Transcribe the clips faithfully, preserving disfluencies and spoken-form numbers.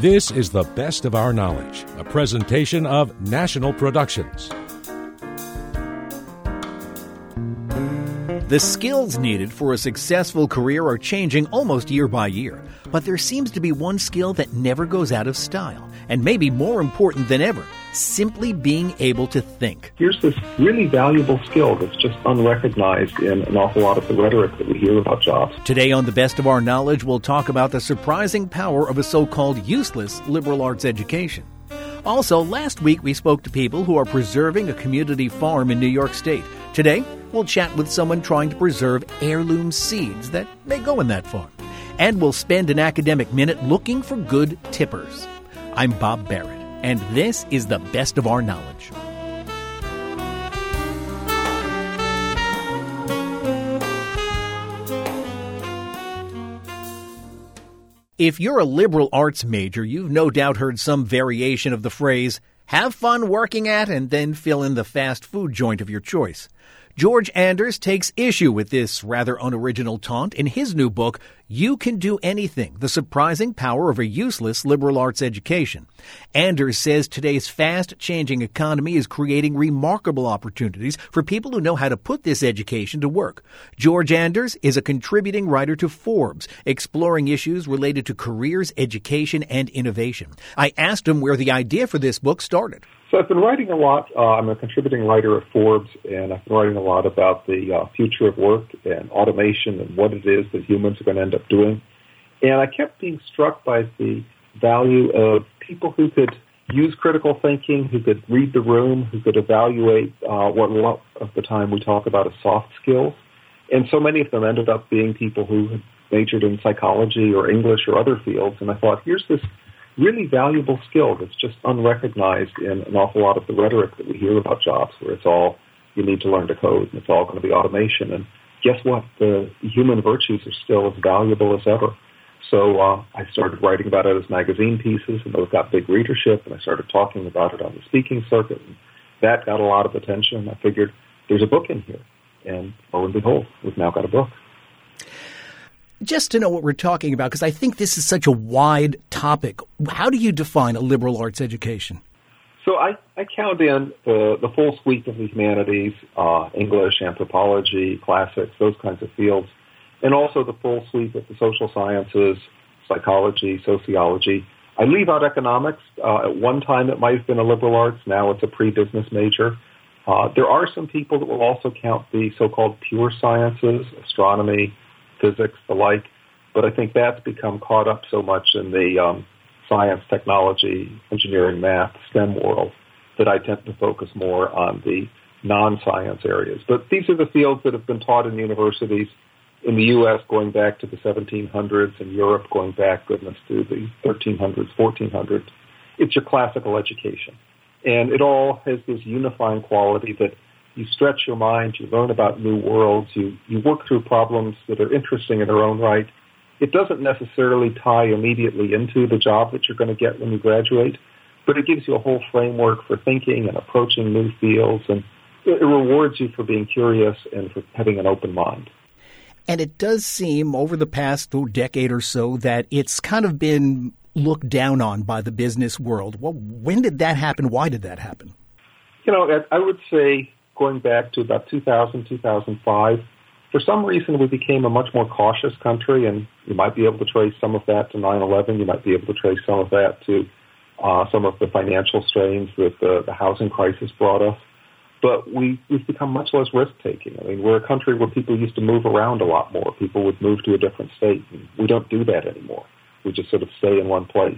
This is The Best of Our Knowledge, a presentation of National Productions. The skills needed for a successful career are changing almost year by year, but there seems to be one skill that never goes out of style, and maybe more important than ever, simply being able to think. Here's this really valuable skill that's just unrecognized in an awful lot of the rhetoric that we hear about jobs. Today on The Best of Our Knowledge, we'll talk about the surprising power of a so-called useless liberal arts education. Also, last week we spoke to people who are preserving a community farm in New York State. Today, we'll chat with someone trying to preserve heirloom seeds that may go in that farm. And we'll spend an academic minute looking for good tippers. I'm Bob Barrett, and this is The Best of Our Knowledge. If you're a liberal arts major, you've no doubt heard some variation of the phrase, have fun working at, and then fill in the fast food joint of your choice. George Anders takes issue with this rather unoriginal taunt in his new book, You Can Do Anything, The Surprising Power of a Useless Liberal Arts Education. Anders says today's fast-changing economy is creating remarkable opportunities for people who know how to put this education to work. George Anders is a contributing writer to Forbes, exploring issues related to careers, education, and innovation. I asked him where the idea for this book started. So I've been writing a lot. Uh, I'm a contributing writer at Forbes, and I've been writing a lot about the uh, future of work and automation and what it is that humans are going to end up doing. And I kept being struck by the value of people who could use critical thinking, who could read the room, who could evaluate uh, what a lot of the time we talk about as soft skills. And so many of them ended up being people who had majored in psychology or English or other fields. And I thought, here's this really valuable skill that's just unrecognized in an awful lot of the rhetoric that we hear about jobs, where it's all you need to learn to code and it's all going to be automation. And guess what? The human virtues are still as valuable as ever. So uh, I started writing about it as magazine pieces, and those got big readership, and I started talking about it on the speaking circuit, and that got a lot of attention. I figured there's a book in here, and lo and behold, we've now got a book. Just to know what we're talking about, because I think this is such a wide topic, how do you define a liberal arts education? So I, I count in the, the full suite of the humanities, uh, English, anthropology, classics, those kinds of fields, and also the full suite of the social sciences, psychology, sociology. I leave out economics. Uh, at one time it might have been a liberal arts. Now it's a pre-business major. Uh, there are some people that will also count the so-called pure sciences, astronomy, physics, the like, but I think that's become caught up so much in the um, science, technology, engineering, math, STEM world that I tend to focus more on the non-science areas. But these are the fields that have been taught in universities in the U S going back to the seventeen hundreds, and Europe going back, goodness, to the thirteen hundreds, fourteen hundreds. It's your classical education. And it all has this unifying quality that you stretch your mind, you learn about new worlds, you, you work through problems that are interesting in their own right. It doesn't necessarily tie immediately into the job that you're going to get when you graduate, but it gives you a whole framework for thinking and approaching new fields, and it, it rewards you for being curious and for having an open mind. And it does seem over the past oh, decade or so that it's kind of been looked down on by the business world. Well, when did that happen? Why did that happen? You know, I would say going back to about two thousand, two thousand five, for some reason we became a much more cautious country, and you might be able to trace some of that to nine eleven. You might be able to trace some of that to uh, some of the financial strains that the, the housing crisis brought us. But we, we've become much less risk-taking. I mean, we're a country where people used to move around a lot more. People would move to a different state, and we don't do that anymore. We just sort of stay in one place.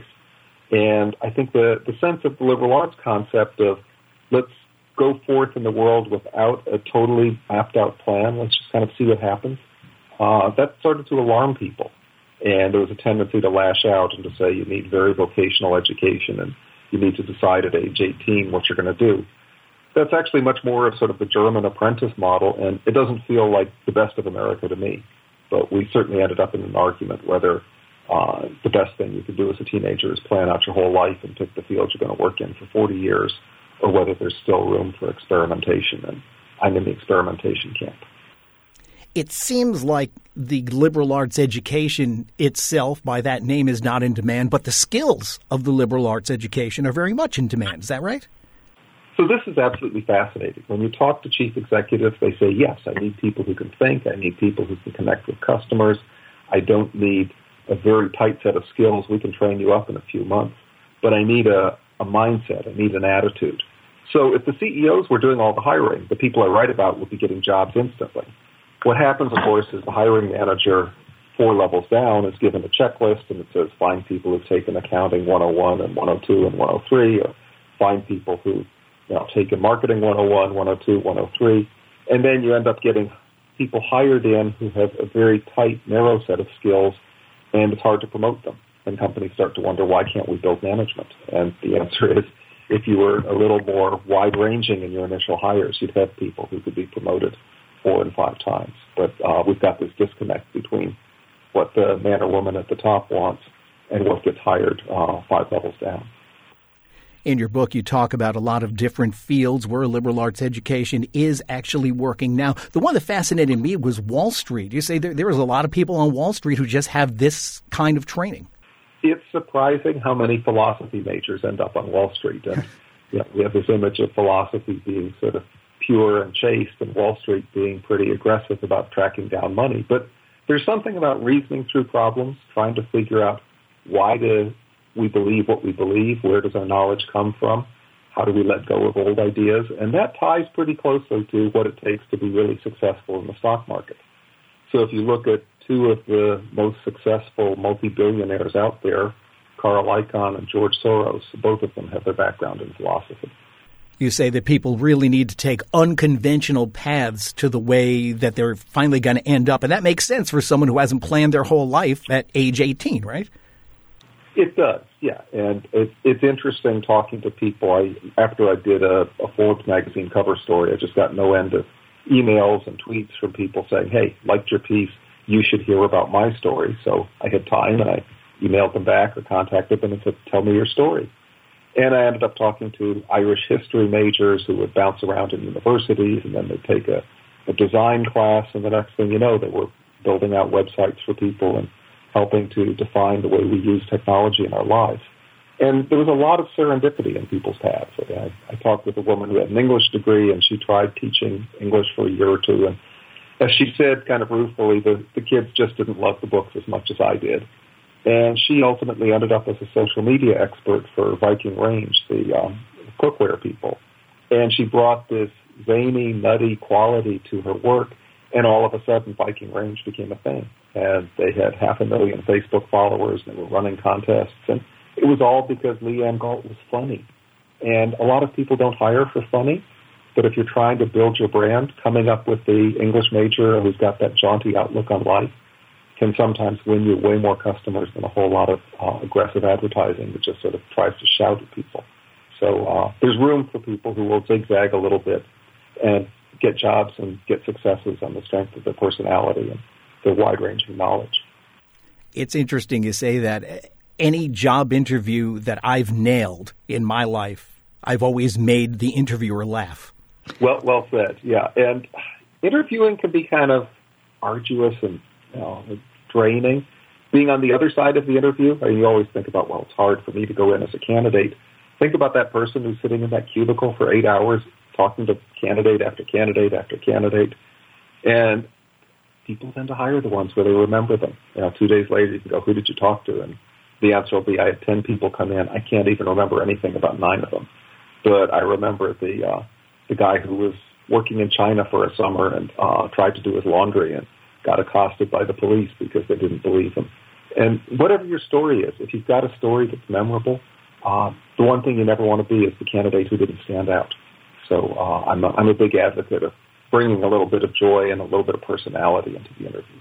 And I think the, the sense of the liberal arts concept of let's go forth in the world without a totally mapped-out plan, let's just kind of see what happens, uh, that started to alarm people. And there was a tendency to lash out and to say you need very vocational education and you need to decide at age eighteen what you're going to do. That's actually much more of sort of the German apprentice model, and it doesn't feel like the best of America to me. But we certainly ended up in an argument whether uh, the best thing you could do as a teenager is plan out your whole life and pick the field you're going to work in for forty years, or whether there's still room for experimentation. And I'm in the experimentation camp. It seems like the liberal arts education itself, by that name, is not in demand, but the skills of the liberal arts education are very much in demand. Is that right? So this is absolutely fascinating. When you talk to chief executives, they say, yes, I need people who can think. I need people who can connect with customers. I don't need a very tight set of skills. We can train you up in a few months. But I need a, a mindset. I need an attitude. So if the C E Os were doing all the hiring, the people I write about would be getting jobs instantly. What happens, of course, is the hiring manager four levels down is given a checklist, and it says find people who've taken accounting one oh one and one oh two and one oh three, or find people who you know, taken marketing one oh one, one oh two, one oh three, and then you end up getting people hired in who have a very tight, narrow set of skills, and it's hard to promote them. And companies start to wonder, why can't we build management? And the answer is, if you were a little more wide-ranging in your initial hires, you'd have people who could be promoted four and five times. But uh, we've got this disconnect between what the man or woman at the top wants and what gets hired uh, five levels down. In your book, you talk about a lot of different fields where liberal arts education is actually working now. The one that fascinated me was Wall Street. You say there, there is a lot of people on Wall Street who just have this kind of training. It's surprising how many philosophy majors end up on Wall Street. And you know, we have this image of philosophy being sort of pure and chaste, and Wall Street being pretty aggressive about tracking down money. But there's something about reasoning through problems, trying to figure out why do we believe what we believe, where does our knowledge come from, how do we let go of old ideas, and that ties pretty closely to what it takes to be really successful in the stock market. So if you look at two of the most successful multi-billionaires out there, Carl Icahn and George Soros, both of them have their background in philosophy. You say that people really need to take unconventional paths to the way that they're finally going to end up. And that makes sense for someone who hasn't planned their whole life at age eighteen, right? It does, yeah. And it, it's interesting talking to people. I, after I did a, a Forbes magazine cover story, I just got no end of emails and tweets from people saying, hey, liked your piece, you should hear about my story. So I had time, and I emailed them back or contacted them and said, tell me your story. And I ended up talking to Irish history majors who would bounce around in universities, and then they'd take a, a design class, and the next thing you know, they were building out websites for people and helping to define the way we use technology in our lives. And there was a lot of serendipity in people's paths. I, I talked with a woman who had an English degree, and she tried teaching English for a year or two. And as she said kind of ruefully, the, the kids just didn't love the books as much as I did. And she ultimately ended up as a social media expert for Viking Range, the um, cookware people. And she brought this zany, nutty quality to her work, and all of a sudden Viking Range became a thing. And they had half a million Facebook followers, and they were running contests. And it was all because Leanne Galt was funny. And a lot of people don't hire for funny, but if you're trying to build your brand, coming up with the English major who's got that jaunty outlook on life can sometimes win you way more customers than a whole lot of uh, aggressive advertising that just sort of tries to shout at people. So uh, there's room for people who will zigzag a little bit and get jobs and get successes on the strength of their personality and their wide-ranging knowledge. It's interesting you say that. Any job interview that I've nailed in my life, I've always made the interviewer laugh. Well, well said, yeah. And interviewing can be kind of arduous and you know, draining. Being on the other side of the interview, I mean, you always think about, well, it's hard for me to go in as a candidate. Think about that person who's sitting in that cubicle for eight hours talking to candidate after candidate after candidate. And people tend to hire the ones where they remember them. You know, two days later, you can go, who did you talk to? And the answer will be, I had ten people come in. I can't even remember anything about nine of them. But I remember the uh, the guy who was working in China for a summer and uh, tried to do his laundry and got accosted by the police because they didn't believe him. And whatever your story is, if you've got a story that's memorable, uh, the one thing you never want to be is the candidate who didn't stand out. So uh, I'm, a, I'm a big advocate of bringing a little bit of joy and a little bit of personality into the interview.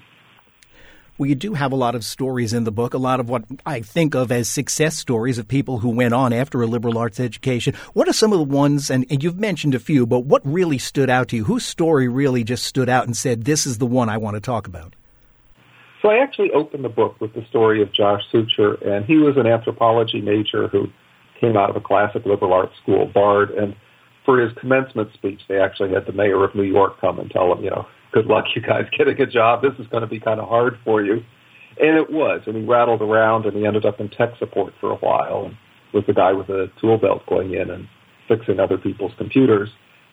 Well, you do have a lot of stories in the book, a lot of what I think of as success stories of people who went on after a liberal arts education. What are some of the ones, and, and you've mentioned a few, but what really stood out to you? Whose story really just stood out and said, this is the one I want to talk about? So I actually opened the book with the story of Josh Sucher, and he was an anthropology major who came out of a classic liberal arts school, Bard, and for his commencement speech, they actually had the mayor of New York come and tell him, you know, good luck, you guys, getting a job. This is going to be kind of hard for you. And it was. And he rattled around, and he ended up in tech support for a while and was the guy with a tool belt going in and fixing other people's computers.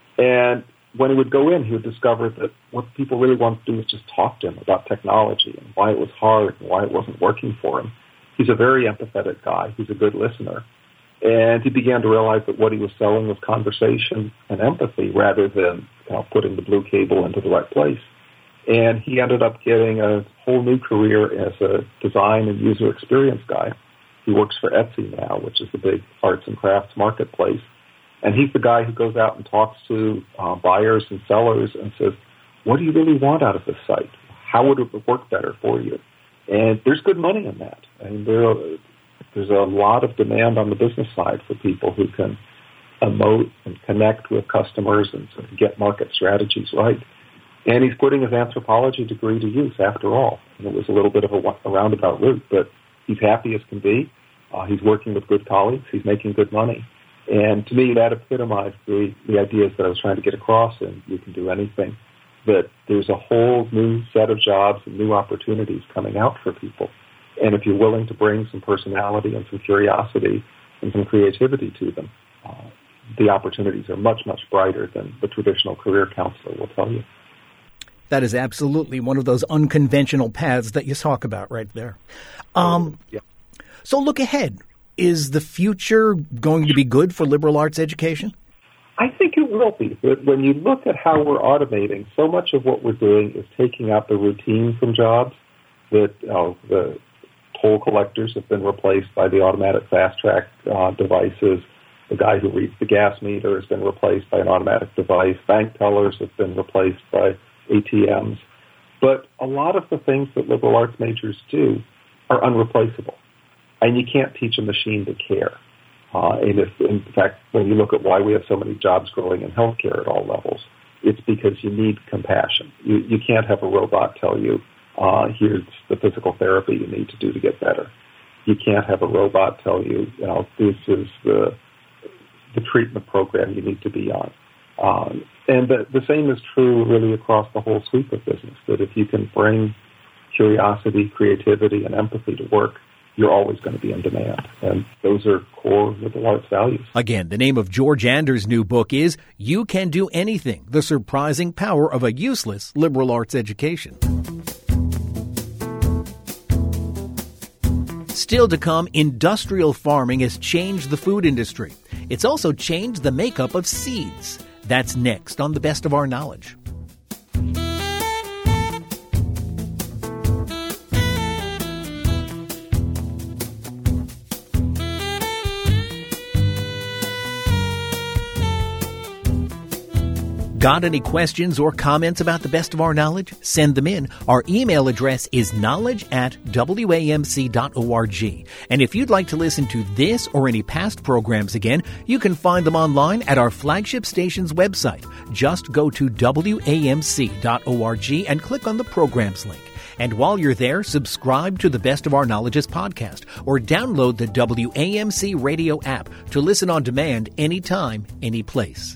And when he would go in, he would discover that what people really wanted to do was just talk to him about technology and why it was hard and why it wasn't working for him. He's a very empathetic guy. He's a good listener. And he began to realize that what he was selling was conversation and empathy rather than, you know, putting the blue cable into the right place. And he ended up getting a whole new career as a design and user experience guy. He works for Etsy now, which is the big arts and crafts marketplace. And he's the guy who goes out and talks to uh, buyers and sellers and says, what do you really want out of this site? How would it work better for you? And there's good money in that. I mean, there are, there's a lot of demand on the business side for people who can emote and connect with customers and sort of get market strategies right. And he's putting his anthropology degree to use, after all. And it was a little bit of a, a roundabout route, but he's happy as can be. Uh, he's working with good colleagues. He's making good money. And to me, that epitomized the, the ideas that I was trying to get across in You Can Do Anything, that there's a whole new set of jobs and new opportunities coming out for people. And if you're willing to bring some personality and some curiosity and some creativity to them, uh, the opportunities are much, much brighter than the traditional career counselor will tell you. That is absolutely one of those unconventional paths that you talk about right there. Um, yeah. So look ahead. Is the future going to be good for liberal arts education? I think it will be. But when you look at how we're automating, so much of what we're doing is taking out the routine from jobs. That you know, the toll collectors have been replaced by the automatic fast track uh, devices. The guy who reads the gas meter has been replaced by an automatic device. Bank tellers have been replaced by A T Ms. But a lot of the things that liberal arts majors do are unreplaceable. And you can't teach a machine to care. Uh, and if, in fact, when you look at why we have so many jobs growing in healthcare at all levels, it's because you need compassion. You, you can't have a robot tell you, uh, here's the physical therapy you need to do to get better. You can't have a robot tell you, you know, this is the the treatment program you need to be on. Um, and the, the same is true really across the whole sweep of business, that if you can bring curiosity, creativity, and empathy to work, you're always going to be in demand. And those are core liberal arts values. Again, the name of George Anders' new book is You Can Do Anything, The Surprising Power of a Useless Liberal Arts Education. Still to come, industrial farming has changed the food industry. It's also changed the makeup of seeds. That's next on The Best of Our Knowledge. Got any questions or comments about The Best of Our Knowledge? Send them in. Our email address is knowledge at w a m c dot org. And if you'd like to listen to this or any past programs again, you can find them online at our flagship station's website. Just go to w a m c dot org and click on the programs link. And while you're there, subscribe to the Best of Our Knowledge's podcast or download the W A M C radio app to listen on demand anytime, any place.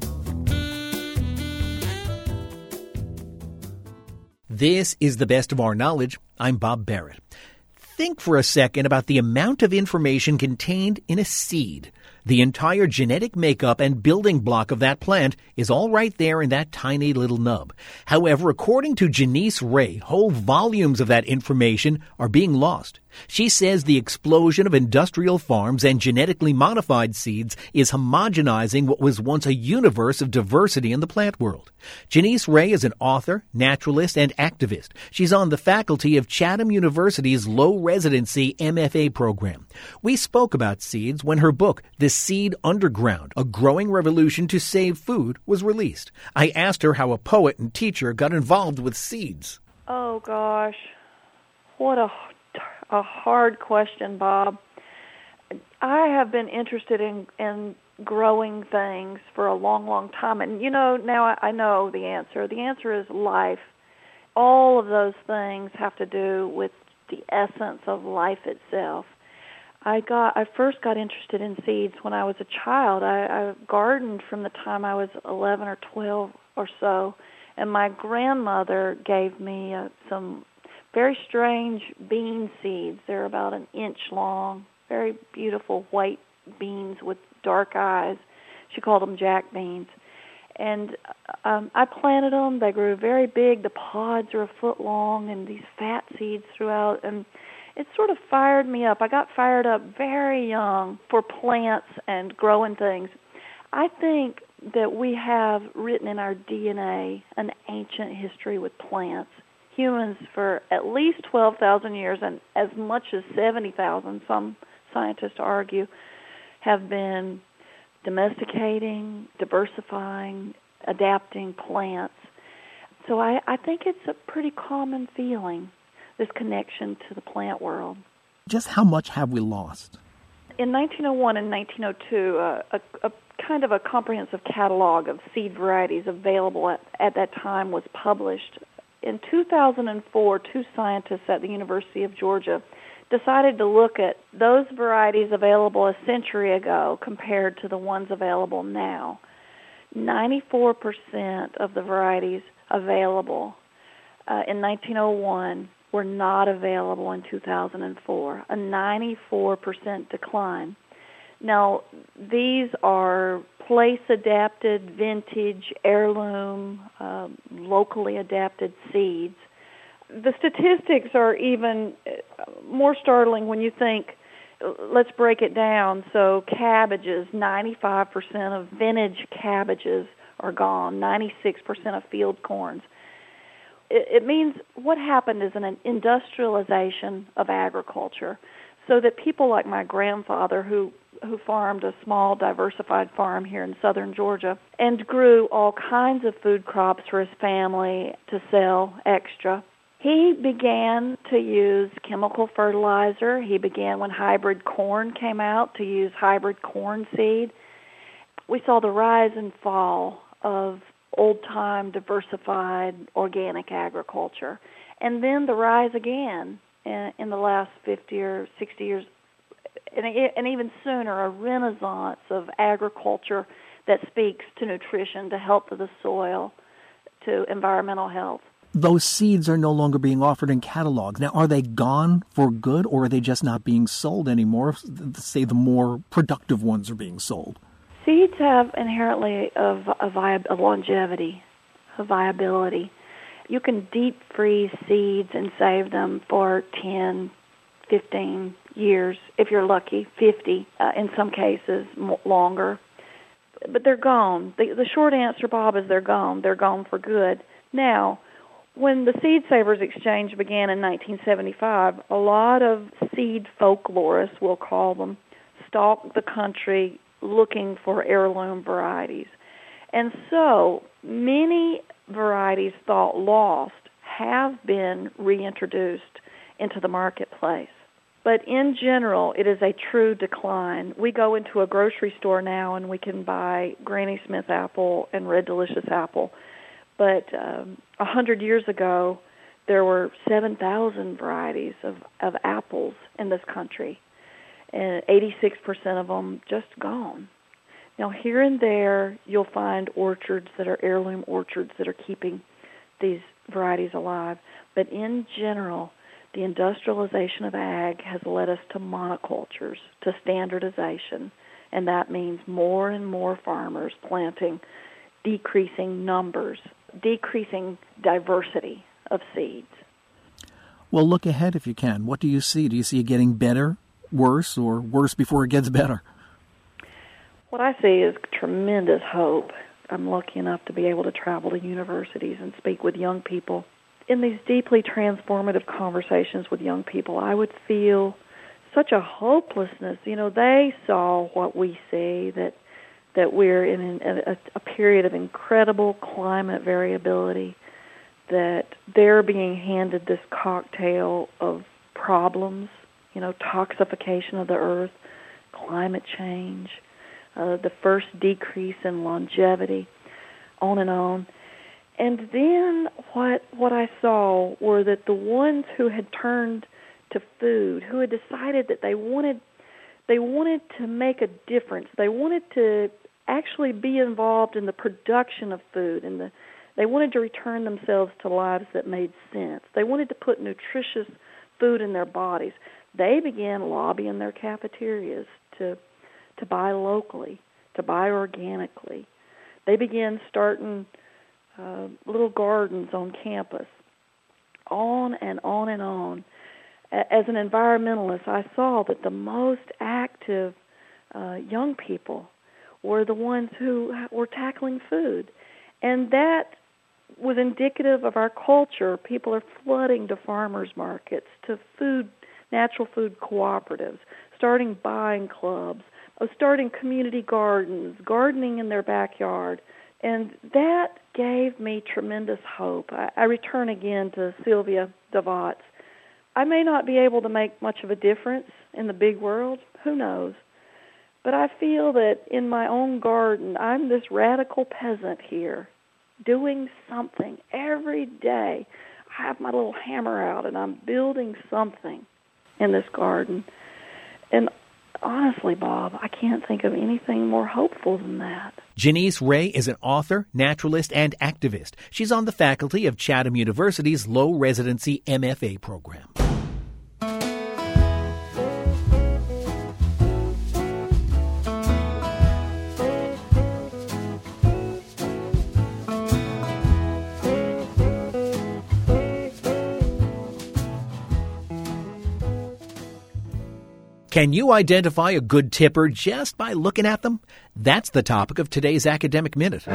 This is The Best of Our Knowledge. I'm Bob Barrett. Think for a second about the amount of information contained in a seed. The entire genetic makeup and building block of that plant is all right there in that tiny little nub. However, according to Janice Ray, whole volumes of that information are being lost. She says the explosion of industrial farms and genetically modified seeds is homogenizing what was once a universe of diversity in the plant world. Janice Ray is an author, naturalist, and activist. She's on the faculty of Chatham University's low residency M F A program. We spoke about seeds when her book, The Seed Underground, A Growing Revolution to Save Food, was released. I asked her how a poet and teacher got involved with seeds. Oh, gosh. What a, a hard question, Bob. I have been interested in, in growing things for a long, long time. And, you know, now I, I know the answer. The answer is life. All of those things have to do with the essence of life itself. I got I first got interested in seeds when I was a child. I, I gardened from the time I was eleven or twelve or so, And my grandmother gave me uh, some very strange bean seeds. They're about an inch long, very beautiful white beans with dark eyes. She called them jack beans. And um, I planted them. They grew very big. The pods are a foot long and these fat seeds throughout. And it sort of fired me up. I got fired up very young for plants and growing things. I think that we have written in our D N A an ancient history with plants. Humans for at least twelve thousand years and as much as seventy thousand, some scientists argue, have been domesticating, diversifying, adapting plants. So I, I think it's a pretty common feeling, this connection to the plant world. Just how much have we lost? In nineteen oh one and nineteen oh two, uh, a, a kind of a comprehensive catalog of seed varieties available at, at that time was published. In two thousand four, two scientists at the University of Georgia decided to look at those varieties available a century ago compared to the ones available now. ninety-four percent of the varieties available uh, in nineteen oh one were not available in two thousand four, a ninety-four percent decline. Now, these are place-adapted, vintage, heirloom, uh, locally adapted seeds. The statistics are even more startling when you think, let's break it down. So cabbages, ninety-five percent of vintage cabbages are gone, ninety-six percent of field corns. It, it means what happened is an industrialization of agriculture, so that people like my grandfather, who who farmed a small diversified farm here in southern Georgia and grew all kinds of food crops for his family to sell extra, he began to use chemical fertilizer. He began, when hybrid corn came out, to use hybrid corn seed. We saw the rise and fall of old-time diversified organic agriculture. And then the rise again in, in the last fifty or sixty years, and, and even sooner, a renaissance of agriculture that speaks to nutrition, to health of the soil, to environmental health. Those seeds are no longer being offered in catalogs. Now, are they gone for good, or are they just not being sold anymore? Say the more productive ones are being sold. Seeds have inherently a, a, vi- a longevity, a viability. You can deep freeze seeds and save them for ten, fifteen years, if you're lucky, fifty, uh, in some cases more, longer. But they're gone. The, the short answer, Bob, is they're gone. They're gone for good. Now, when the Seed Savers Exchange began in nineteen seventy-five, a lot of seed folklorists, we'll call them, stalked the country looking for heirloom varieties. And so many varieties thought lost have been reintroduced into the marketplace. But in general, it is a true decline. We go into a grocery store now and we can buy Granny Smith apple and Red Delicious apple. But um, a hundred years ago, there were seven thousand varieties of, of apples in this country, and eighty-six percent of them just gone. Now, here and there, you'll find orchards that are heirloom orchards that are keeping these varieties alive. But in general, the industrialization of ag has led us to monocultures, to standardization, and that means more and more farmers planting decreasing numbers, decreasing diversity of seeds. Well, look ahead if you can. What do you see? Do you see it getting better, worse, or worse before it gets better? What I see is tremendous hope. I'm lucky enough to be able to travel to universities and speak with young people. In these deeply transformative conversations with young people, I would feel such a hopelessness. You know, they saw what we see, that that we're in a, a period of incredible climate variability, that they're being handed this cocktail of problems, you know, toxification of the earth, climate change, uh, the first decrease in longevity, on and on. And then what what I saw were that the ones who had turned to food, who had decided that they wanted they wanted to make a difference, they wanted to actually be involved in the production of food and the They wanted to return themselves to lives that made sense. They wanted to put nutritious food in their bodies. They began lobbying their cafeterias to to buy locally, to buy organically. They began starting uh, little gardens on campus, on and on and on. As an environmentalist, I saw that the most active uh, young people were the ones who were tackling food. And that was indicative of our culture. People are flooding to farmers markets, to food, natural food cooperatives, starting buying clubs, starting community gardens, gardening in their backyard. And that gave me tremendous hope. I, I return again to Sylvia DeVos. I may not be able to make much of a difference in the big world, who knows, but I feel that in my own garden, I'm this radical peasant here, doing something every day. I have my little hammer out, and I'm building something in this garden. And honestly, Bob, I can't think of anything more hopeful than that. Janice Ray is an author, naturalist, and activist. She's on the faculty of Chatham University's low-residency M F A program. Can you identify a good tipper just by looking at them? That's the topic of today's Academic Minute.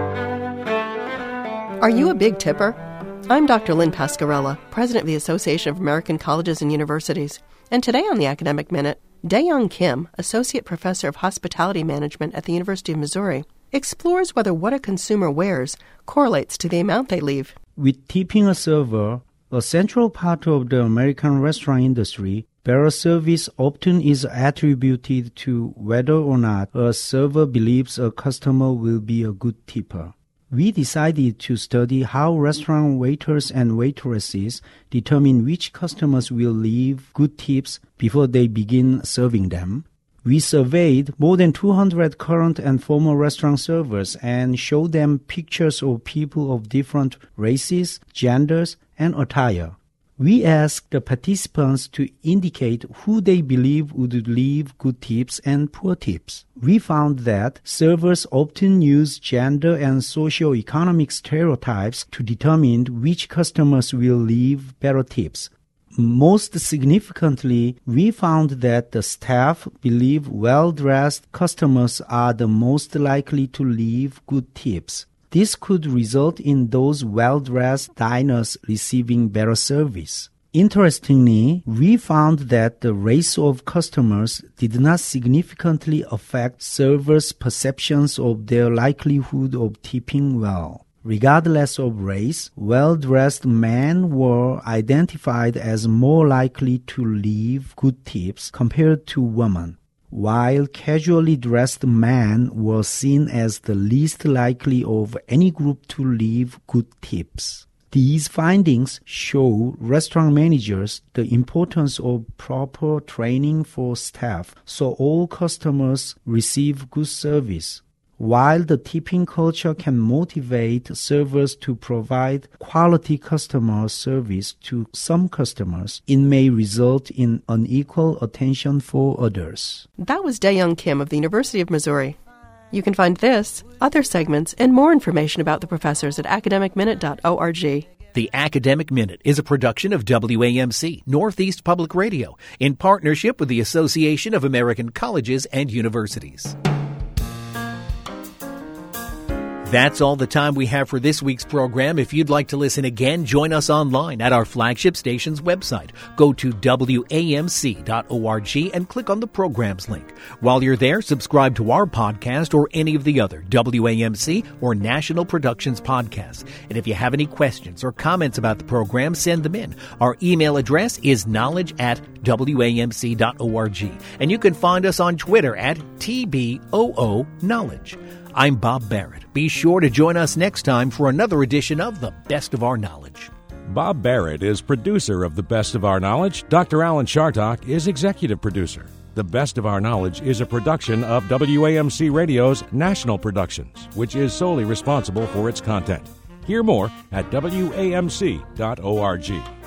Are you a big tipper? I'm Doctor Lynn Pascarella, President of the Association of American Colleges and Universities. And today on the Academic Minute, Dae-Young Kim, Associate Professor of Hospitality Management at the University of Missouri, explores whether what a consumer wears correlates to the amount they leave. With tipping a server, a central part of the American restaurant industry, better service often is attributed to whether or not a server believes a customer will be a good tipper. We decided to study how restaurant waiters and waitresses determine which customers will leave good tips before they begin serving them. We surveyed more than two hundred current and former restaurant servers and showed them pictures of people of different races, genders, and attire. We asked the participants to indicate who they believe would leave good tips and poor tips. We found that servers often use gender and socio-economic stereotypes to determine which customers will leave better tips. Most significantly, we found that the staff believe well-dressed customers are the most likely to leave good tips. This could result in those well-dressed diners receiving better service. Interestingly, we found that the race of customers did not significantly affect servers' perceptions of their likelihood of tipping well. Regardless of race, well-dressed men were identified as more likely to leave good tips compared to women, while casually dressed men were seen as the least likely of any group to leave good tips. These findings show restaurant managers the importance of proper training for staff so all customers receive good service. While the tipping culture can motivate servers to provide quality customer service to some customers, it may result in unequal attention for others. That was Dae-Young Kim of the University of Missouri. You can find this, other segments, and more information about the professors at academic minute dot org. The Academic Minute is a production of W A M C, Northeast Public Radio, in partnership with the Association of American Colleges and Universities. That's all the time we have for this week's program. If you'd like to listen again, join us online at our flagship station's website. Go to W A M C dot org and click on the programs link. While you're there, subscribe to our podcast or any of the other W A M C or National Productions podcasts. And if you have any questions or comments about the program, send them in. Our email address is knowledge at W A M C dot org. And you can find us on Twitter at T B O O Knowledge. I'm Bob Barrett. Be sure to join us next time for another edition of The Best of Our Knowledge. Bob Barrett is producer of The Best of Our Knowledge. Doctor Alan Chartock is executive producer. The Best of Our Knowledge is a production of W A M C Radio's National Productions, which is solely responsible for its content. Hear more at W A M C dot org.